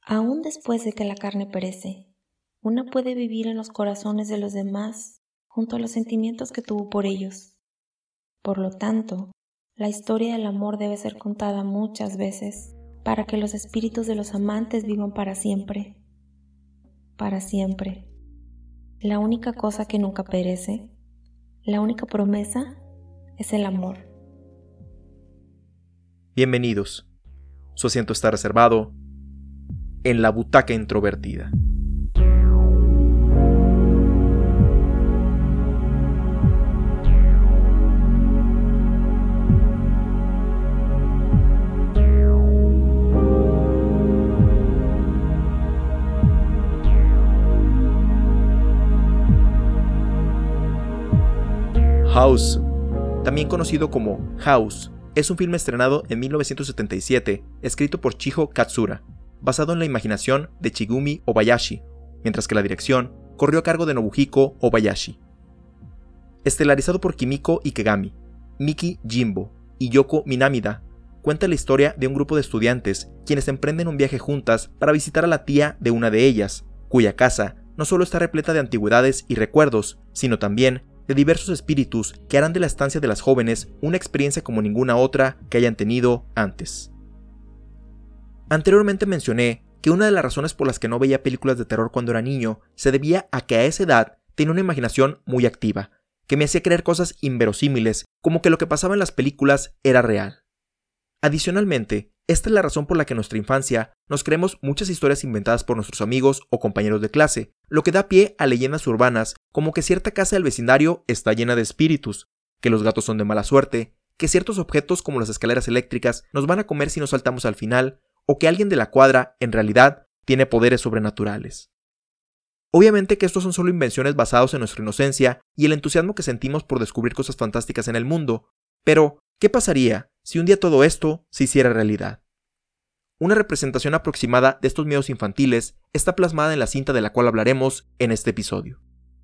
Aún después de que la carne perece, una puede vivir en los corazones de los demás junto a los sentimientos que tuvo por ellos. Por lo tanto, la historia del amor debe ser contada muchas veces para que los espíritus de los amantes vivan para siempre. Para siempre. La única cosa que nunca perece, la única promesa, es el amor. Bienvenidos. Su asiento está reservado en la butaca introvertida. House, también conocido como House, es un filme estrenado en 1977, escrito por Chiho Katsura, basado en la imaginación de Chigumi Obayashi, mientras que la dirección corrió a cargo de Nobuhiko Obayashi. Estelarizado por Kimiko Ikegami, Miki Jimbo y Yoko Minamida, cuenta la historia de un grupo de estudiantes quienes emprenden un viaje juntas para visitar a la tía de una de ellas, cuya casa no solo está repleta de antigüedades y recuerdos, sino también de diversos espíritus que harán de la estancia de las jóvenes una experiencia como ninguna otra que hayan tenido antes. Anteriormente mencioné que una de las razones por las que no veía películas de terror cuando era niño se debía a que a esa edad tenía una imaginación muy activa, que me hacía creer cosas inverosímiles, como que lo que pasaba en las películas era real. Adicionalmente, esta es la razón por la que en nuestra infancia nos creemos muchas historias inventadas por nuestros amigos o compañeros de clase, lo que da pie a leyendas urbanas como que cierta casa del vecindario está llena de espíritus, que los gatos son de mala suerte, que ciertos objetos como las escaleras eléctricas nos van a comer si nos saltamos al final, o que alguien de la cuadra, en realidad, tiene poderes sobrenaturales. Obviamente que estos son solo invenciones basadas en nuestra inocencia y el entusiasmo que sentimos por descubrir cosas fantásticas en el mundo, pero ¿qué pasaría si un día todo esto se hiciera realidad? Una representación aproximada de estos miedos infantiles está plasmada en la cinta de la cual hablaremos en este episodio.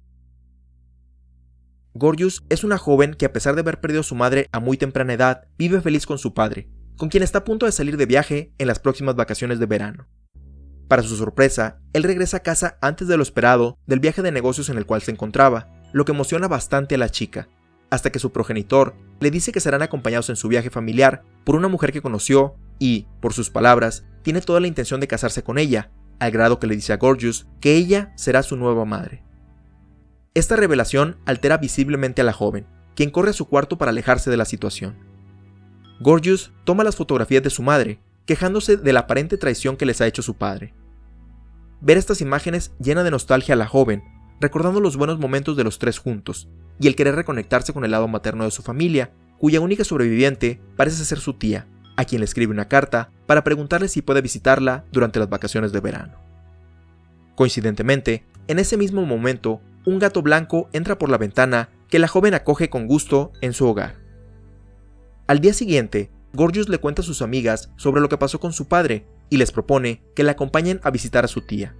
Gorgeous es una joven que, a pesar de haber perdido a su madre a muy temprana edad, vive feliz con su padre, con quien está a punto de salir de viaje en las próximas vacaciones de verano. Para su sorpresa, él regresa a casa antes de lo esperado del viaje de negocios en el cual se encontraba, lo que emociona bastante a la chica, hasta que su progenitor le dice que serán acompañados en su viaje familiar por una mujer que conoció y, por sus palabras, tiene toda la intención de casarse con ella, al grado que le dice a Gorgeous que ella será su nueva madre. Esta revelación altera visiblemente a la joven, quien corre a su cuarto para alejarse de la situación. Gorgeous toma las fotografías de su madre, quejándose de la aparente traición que les ha hecho su padre. Ver estas imágenes llena de nostalgia a la joven, recordando los buenos momentos de los tres juntos, y el querer reconectarse con el lado materno de su familia, cuya única sobreviviente parece ser su tía, a quien le escribe una carta para preguntarle si puede visitarla durante las vacaciones de verano. Coincidentemente, en ese mismo momento, un gato blanco entra por la ventana que la joven acoge con gusto en su hogar. Al día siguiente, Gorgeous le cuenta a sus amigas sobre lo que pasó con su padre y les propone que la acompañen a visitar a su tía.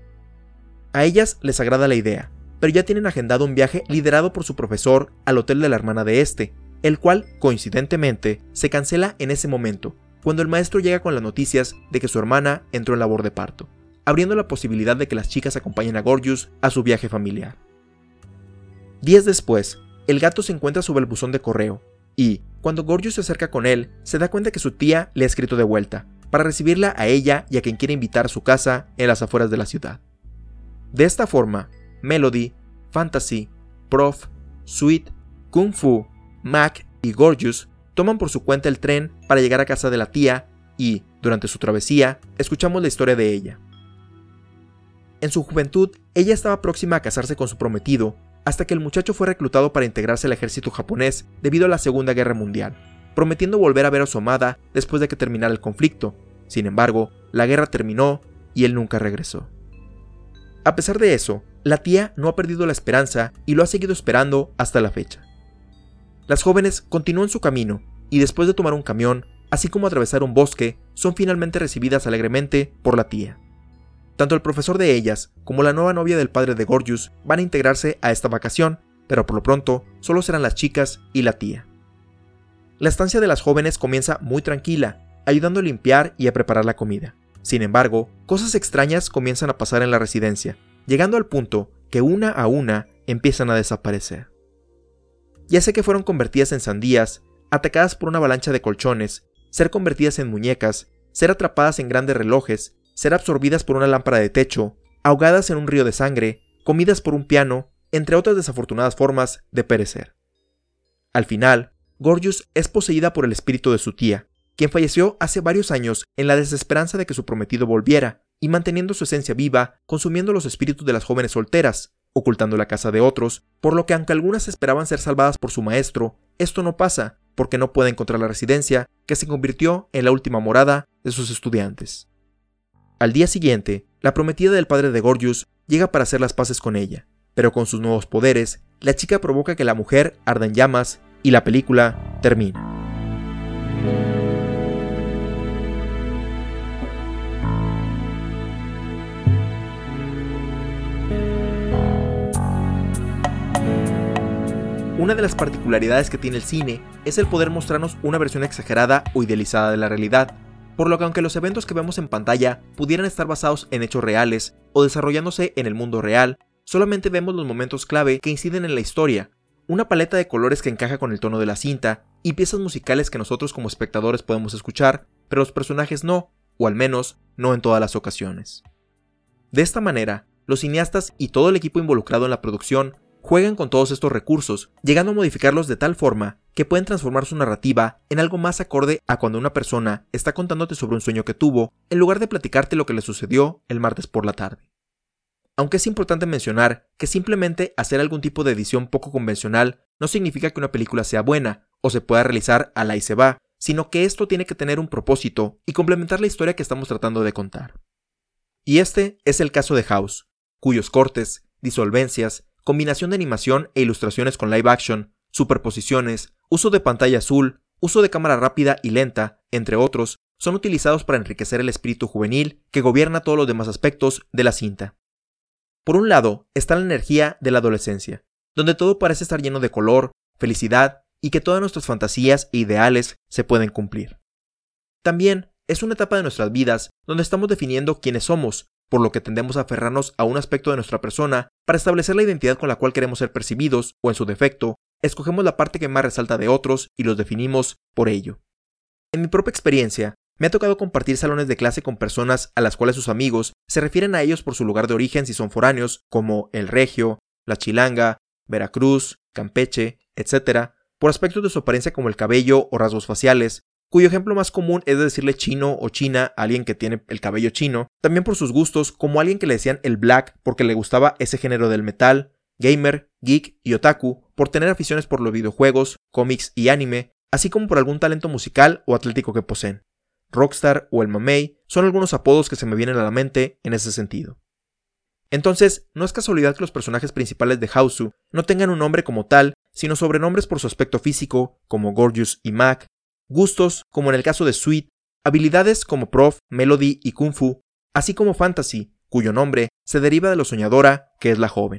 A ellas les agrada la idea, pero ya tienen agendado un viaje liderado por su profesor al hotel de la hermana de este, el cual, coincidentemente, se cancela en ese momento, cuando el maestro llega con las noticias de que su hermana entró en labor de parto, abriendo la posibilidad de que las chicas acompañen a Gorgeous a su viaje familiar. Días después, el gato se encuentra sobre el buzón de correo, y, cuando Gorgeous se acerca con él, se da cuenta que su tía le ha escrito de vuelta, para recibirla a ella y a quien quiere invitar a su casa en las afueras de la ciudad. De esta forma, Melody, Fantasy, Prof, Sweet, Kung Fu, Mac y Gorgeous toman por su cuenta el tren para llegar a casa de la tía y, durante su travesía, escuchamos la historia de ella. En su juventud, ella estaba próxima a casarse con su prometido, hasta que el muchacho fue reclutado para integrarse al ejército japonés debido a la Segunda Guerra Mundial, prometiendo volver a ver a su amada después de que terminara el conflicto. Sin embargo, la guerra terminó y él nunca regresó. A pesar de eso, la tía no ha perdido la esperanza y lo ha seguido esperando hasta la fecha. Las jóvenes continúan su camino y después de tomar un camión, así como atravesar un bosque, son finalmente recibidas alegremente por la tía. Tanto el profesor de ellas como la nueva novia del padre de Gorgeous van a integrarse a esta vacación, pero por lo pronto solo serán las chicas y la tía. La estancia de las jóvenes comienza muy tranquila, ayudando a limpiar y a preparar la comida. Sin embargo, cosas extrañas comienzan a pasar en la residencia, llegando al punto que una a una empiezan a desaparecer. Ya sea que fueron convertidas en sandías, atacadas por una avalancha de colchones, ser convertidas en muñecas, ser atrapadas en grandes relojes, ser absorbidas por una lámpara de techo, ahogadas en un río de sangre, comidas por un piano, entre otras desafortunadas formas de perecer. Al final, Gorgeous es poseída por el espíritu de su tía, quien falleció hace varios años en la desesperanza de que su prometido volviera, y manteniendo su esencia viva, consumiendo los espíritus de las jóvenes solteras, ocultando la casa de otros, por lo que aunque algunas esperaban ser salvadas por su maestro, esto no pasa, porque no puede encontrar la residencia, que se convirtió en la última morada de sus estudiantes. Al día siguiente, la prometida del padre de Gorgeous llega para hacer las paces con ella, pero con sus nuevos poderes, la chica provoca que la mujer arda en llamas y la película termina. Una de las particularidades que tiene el cine es el poder mostrarnos una versión exagerada o idealizada de la realidad, por lo que aunque los eventos que vemos en pantalla pudieran estar basados en hechos reales o desarrollándose en el mundo real, solamente vemos los momentos clave que inciden en la historia, una paleta de colores que encaja con el tono de la cinta y piezas musicales que nosotros como espectadores podemos escuchar, pero los personajes no, o al menos no en todas las ocasiones. De esta manera, los cineastas y todo el equipo involucrado en la producción juegan con todos estos recursos, llegando a modificarlos de tal forma que pueden transformar su narrativa en algo más acorde a cuando una persona está contándote sobre un sueño que tuvo, en lugar de platicarte lo que le sucedió el martes por la tarde. Aunque es importante mencionar que simplemente hacer algún tipo de edición poco convencional no significa que una película sea buena o se pueda realizar a la y se va, sino que esto tiene que tener un propósito y complementar la historia que estamos tratando de contar. Y este es el caso de House, cuyos cortes, disolvencias, combinación de animación e ilustraciones con live action, superposiciones, uso de pantalla azul, uso de cámara rápida y lenta, entre otros, son utilizados para enriquecer el espíritu juvenil que gobierna todos los demás aspectos de la cinta. Por un lado está la energía de la adolescencia, donde todo parece estar lleno de color, felicidad y que todas nuestras fantasías e ideales se pueden cumplir. También es una etapa de nuestras vidas donde estamos definiendo quiénes somos, por lo que tendemos a aferrarnos a un aspecto de nuestra persona para establecer la identidad con la cual queremos ser percibidos, o en su defecto, escogemos la parte que más resalta de otros y los definimos por ello. En mi propia experiencia, me ha tocado compartir salones de clase con personas a las cuales sus amigos se refieren a ellos por su lugar de origen si son foráneos, como el Regio, la Chilanga, Veracruz, Campeche, etc., por aspectos de su apariencia como el cabello o rasgos faciales, cuyo ejemplo más común es de decirle chino o china a alguien que tiene el cabello chino, también por sus gustos, como alguien que le decían el black porque le gustaba ese género del metal, gamer, geek y otaku por tener aficiones por los videojuegos, cómics y anime, así como por algún talento musical o atlético que poseen. Rockstar o el mamey son algunos apodos que se me vienen a la mente en ese sentido. Entonces, no es casualidad que los personajes principales de Hausu no tengan un nombre como tal, sino sobrenombres por su aspecto físico, como Gorgeous y Mac, gustos, como en el caso de Sweet, habilidades como Prof, Melody y Kung Fu, así como Fantasy, cuyo nombre se deriva de lo soñadora que es la joven.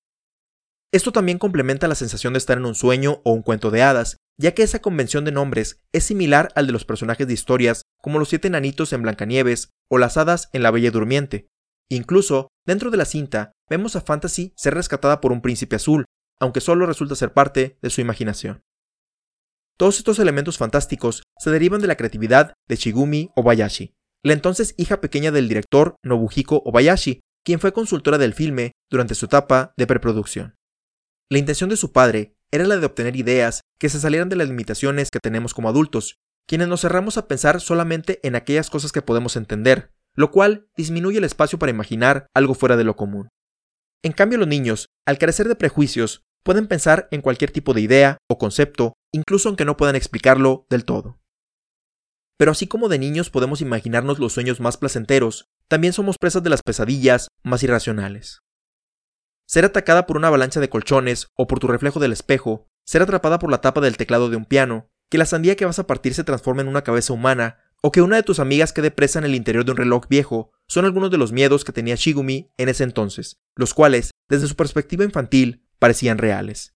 Esto también complementa la sensación de estar en un sueño o un cuento de hadas, ya que esa convención de nombres es similar al de los personajes de historias como los 7 enanitos en Blancanieves o las hadas en La Bella Durmiente. Incluso, dentro de la cinta, vemos a Fantasy ser rescatada por un príncipe azul, aunque solo resulta ser parte de su imaginación. Todos estos elementos fantásticos se derivan de la creatividad de Shigumi Obayashi, la entonces hija pequeña del director Nobuhiko Obayashi, quien fue consultora del filme durante su etapa de preproducción. La intención de su padre era la de obtener ideas que se salieran de las limitaciones que tenemos como adultos, quienes nos cerramos a pensar solamente en aquellas cosas que podemos entender, lo cual disminuye el espacio para imaginar algo fuera de lo común. En cambio, los niños, al carecer de prejuicios, pueden pensar en cualquier tipo de idea o concepto, incluso aunque no puedan explicarlo del todo. Pero así como de niños podemos imaginarnos los sueños más placenteros, también somos presas de las pesadillas más irracionales. Ser atacada por una avalancha de colchones o por tu reflejo del espejo, ser atrapada por la tapa del teclado de un piano, que la sandía que vas a partir se transforme en una cabeza humana, o que una de tus amigas quede presa en el interior de un reloj viejo, son algunos de los miedos que tenía Shigumi en ese entonces, los cuales, desde su perspectiva infantil, parecían reales.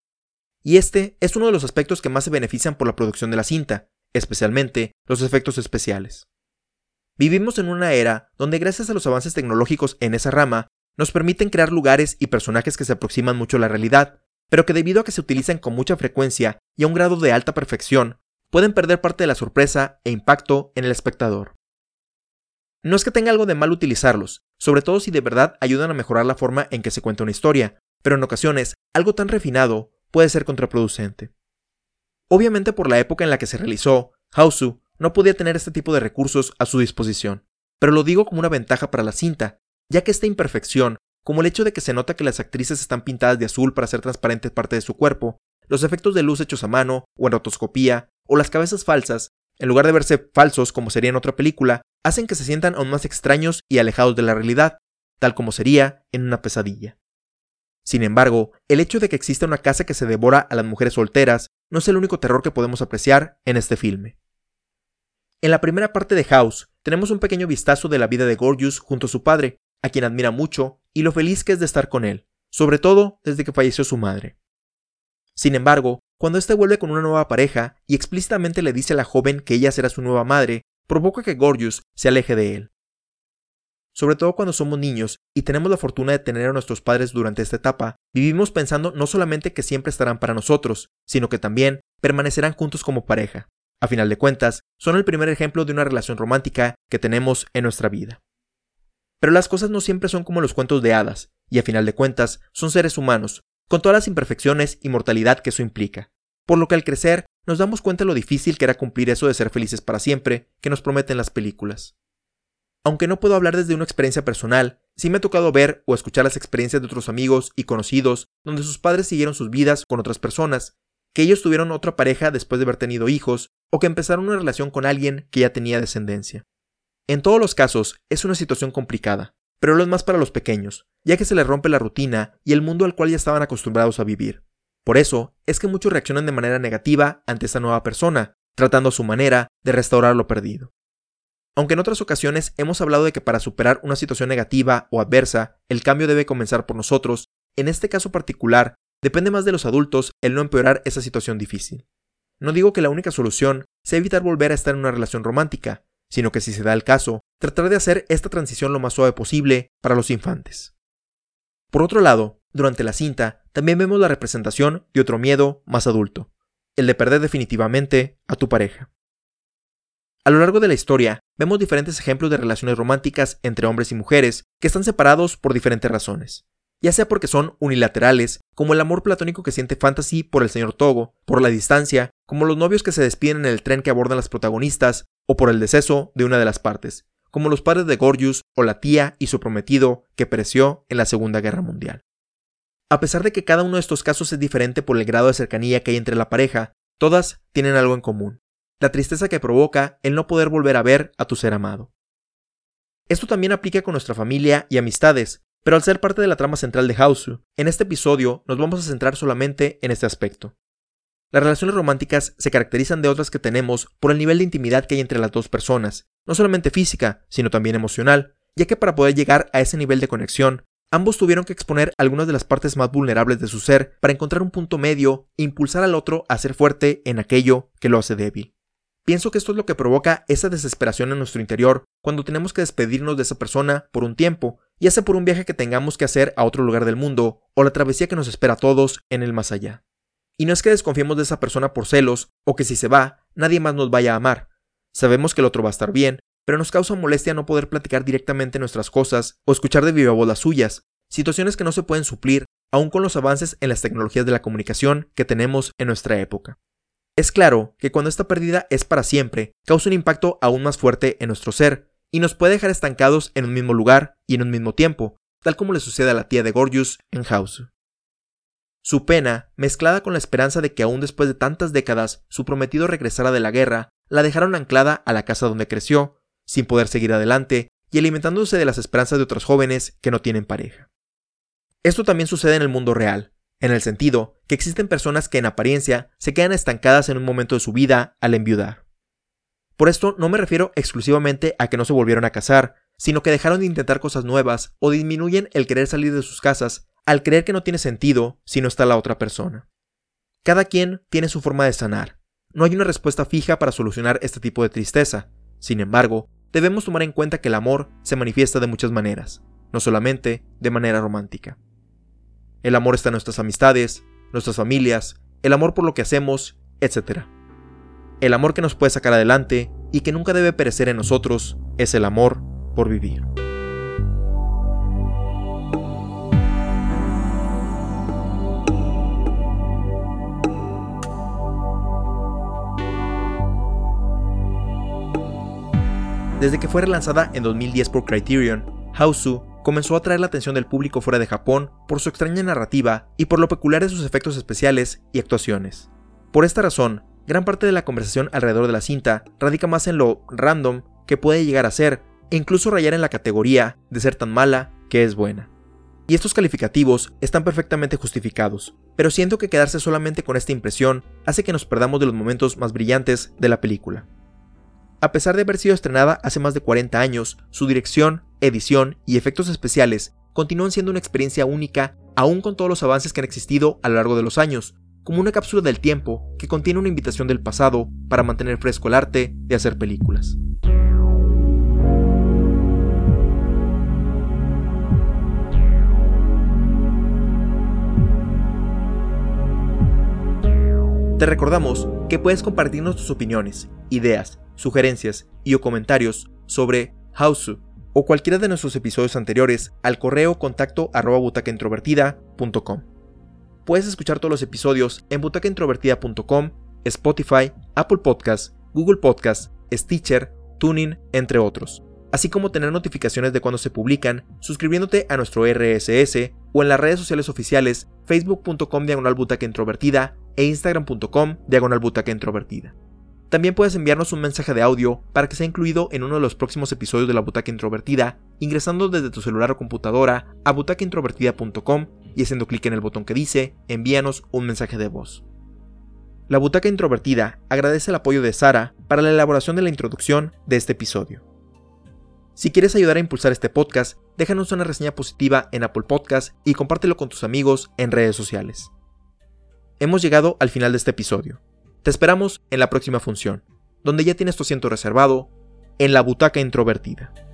Y este es uno de los aspectos que más se benefician por la producción de la cinta, especialmente los efectos especiales. Vivimos en una era donde gracias a los avances tecnológicos en esa rama, nos permiten crear lugares y personajes que se aproximan mucho a la realidad, pero que debido a que se utilizan con mucha frecuencia y a un grado de alta perfección, pueden perder parte de la sorpresa e impacto en el espectador. No es que tenga algo de mal utilizarlos, sobre todo si de verdad ayudan a mejorar la forma en que se cuenta una historia, pero en ocasiones algo tan refinado puede ser contraproducente. Obviamente por la época en la que se realizó, Hausu no podía tener este tipo de recursos a su disposición, pero lo digo como una ventaja para la cinta, ya que esta imperfección, como el hecho de que se nota que las actrices están pintadas de azul para hacer transparente parte de su cuerpo, los efectos de luz hechos a mano o en rotoscopía, o las cabezas falsas, en lugar de verse falsos como sería en otra película, hacen que se sientan aún más extraños y alejados de la realidad, tal como sería en una pesadilla. Sin embargo, el hecho de que exista una casa que se devora a las mujeres solteras no es el único terror que podemos apreciar en este filme. En la primera parte de House, tenemos un pequeño vistazo de la vida de Gorgeous junto a su padre, a quien admira mucho y lo feliz que es de estar con él, sobre todo desde que falleció su madre. Sin embargo, cuando éste vuelve con una nueva pareja y explícitamente le dice a la joven que ella será su nueva madre, provoca que Gorgeous se aleje de él. Sobre todo cuando somos niños y tenemos la fortuna de tener a nuestros padres durante esta etapa, vivimos pensando no solamente que siempre estarán para nosotros, sino que también permanecerán juntos como pareja. A final de cuentas, son el primer ejemplo de una relación romántica que tenemos en nuestra vida. Pero las cosas no siempre son como los cuentos de hadas, y a final de cuentas son seres humanos, con todas las imperfecciones y mortalidad que eso implica, por lo que al crecer nos damos cuenta de lo difícil que era cumplir eso de ser felices para siempre que nos prometen las películas. Aunque no puedo hablar desde una experiencia personal, sí me ha tocado ver o escuchar las experiencias de otros amigos y conocidos donde sus padres siguieron sus vidas con otras personas, que ellos tuvieron otra pareja después de haber tenido hijos o que empezaron una relación con alguien que ya tenía descendencia. En todos los casos es una situación complicada, pero lo es más para los pequeños, ya que se les rompe la rutina y el mundo al cual ya estaban acostumbrados a vivir. Por eso es que muchos reaccionan de manera negativa ante esta nueva persona, tratando a su manera de restaurar lo perdido. Aunque en otras ocasiones hemos hablado de que para superar una situación negativa o adversa, el cambio debe comenzar por nosotros, en este caso particular, depende más de los adultos el no empeorar esa situación difícil. No digo que la única solución sea evitar volver a estar en una relación romántica, sino que si se da el caso, tratar de hacer esta transición lo más suave posible para los infantes. Por otro lado, durante la cinta, también vemos la representación de otro miedo más adulto, el de perder definitivamente a tu pareja. A lo largo de la historia, vemos diferentes ejemplos de relaciones románticas entre hombres y mujeres que están separados por diferentes razones, ya sea porque son unilaterales, como el amor platónico que siente Fantasy por el señor Togo, por la distancia, como los novios que se despiden en el tren que abordan las protagonistas, o por el deceso de una de las partes, como los padres de Gorgeous o la tía y su prometido que pereció en la Segunda Guerra Mundial. A pesar de que cada uno de estos casos es diferente por el grado de cercanía que hay entre la pareja, todas tienen algo en común: la tristeza que provoca el no poder volver a ver a tu ser amado. Esto también aplica con nuestra familia y amistades, pero al ser parte de la trama central de Hausu, en este episodio nos vamos a centrar solamente en este aspecto. Las relaciones románticas se caracterizan de otras que tenemos por el nivel de intimidad que hay entre las dos personas, no solamente física, sino también emocional, ya que para poder llegar a ese nivel de conexión, ambos tuvieron que exponer algunas de las partes más vulnerables de su ser para encontrar un punto medio e impulsar al otro a ser fuerte en aquello que lo hace débil. Pienso que esto es lo que provoca esa desesperación en nuestro interior cuando tenemos que despedirnos de esa persona por un tiempo, ya sea por un viaje que tengamos que hacer a otro lugar del mundo o la travesía que nos espera a todos en el más allá. Y no es que desconfiemos de esa persona por celos o que si se va, nadie más nos vaya a amar. Sabemos que el otro va a estar bien, pero nos causa molestia no poder platicar directamente nuestras cosas o escuchar de viva voz las suyas, situaciones que no se pueden suplir aún con los avances en las tecnologías de la comunicación que tenemos en nuestra época. Es claro que cuando esta pérdida es para siempre, causa un impacto aún más fuerte en nuestro ser y nos puede dejar estancados en un mismo lugar y en un mismo tiempo, tal como le sucede a la tía de Gorgeous en House. Su pena, mezclada con la esperanza de que aún después de tantas décadas su prometido regresara de la guerra, la dejaron anclada a la casa donde creció, sin poder seguir adelante y alimentándose de las esperanzas de otros jóvenes que no tienen pareja. Esto también sucede en el mundo real, en el sentido que existen personas que en apariencia se quedan estancadas en un momento de su vida al enviudar. Por esto no me refiero exclusivamente a que no se volvieron a casar, sino que dejaron de intentar cosas nuevas o disminuyen el querer salir de sus casas al creer que no tiene sentido si no está la otra persona. Cada quien tiene su forma de sanar. No hay una respuesta fija para solucionar este tipo de tristeza. Sin embargo, debemos tomar en cuenta que el amor se manifiesta de muchas maneras, no solamente de manera romántica. El amor está en nuestras amistades, nuestras familias, el amor por lo que hacemos, etc. El amor que nos puede sacar adelante y que nunca debe perecer en nosotros es el amor por vivir. Desde que fue relanzada en 2010 por Criterion, Hausu comenzó a atraer la atención del público fuera de Japón por su extraña narrativa y por lo peculiar de sus efectos especiales y actuaciones. Por esta razón, gran parte de la conversación alrededor de la cinta radica más en lo random que puede llegar a ser, e incluso rayar en la categoría de ser tan mala que es buena. Y estos calificativos están perfectamente justificados, pero siento que quedarse solamente con esta impresión hace que nos perdamos de los momentos más brillantes de la película. A pesar de haber sido estrenada hace más de 40 años, su dirección, edición y efectos especiales continúan siendo una experiencia única aún con todos los avances que han existido a lo largo de los años, como una cápsula del tiempo que contiene una invitación del pasado para mantener fresco el arte de hacer películas. Te recordamos que puedes compartirnos tus opiniones, ideas, sugerencias y o comentarios sobre Hausu o cualquiera de nuestros episodios anteriores al correo contacto@butacaintrovertida.com. Puedes escuchar todos los episodios en butacaintrovertida.com, Spotify, Apple Podcasts, Google Podcasts, Stitcher, TuneIn, entre otros, así como tener notificaciones de cuando se publican suscribiéndote a nuestro RSS o en las redes sociales oficiales facebook.com/butacaintrovertida e instagram.com/butacaintrovertida. También puedes enviarnos un mensaje de audio para que sea incluido en uno de los próximos episodios de La Butaca Introvertida, ingresando desde tu celular o computadora a butacaintrovertida.com y haciendo clic en el botón que dice envíanos un mensaje de voz. La Butaca Introvertida agradece el apoyo de Sara para la elaboración de la introducción de este episodio. Si quieres ayudar a impulsar este podcast, déjanos una reseña positiva en Apple Podcasts y compártelo con tus amigos en redes sociales. Hemos llegado al final de este episodio. Te esperamos en la próxima función, donde ya tienes tu asiento reservado en La Butaca Introvertida.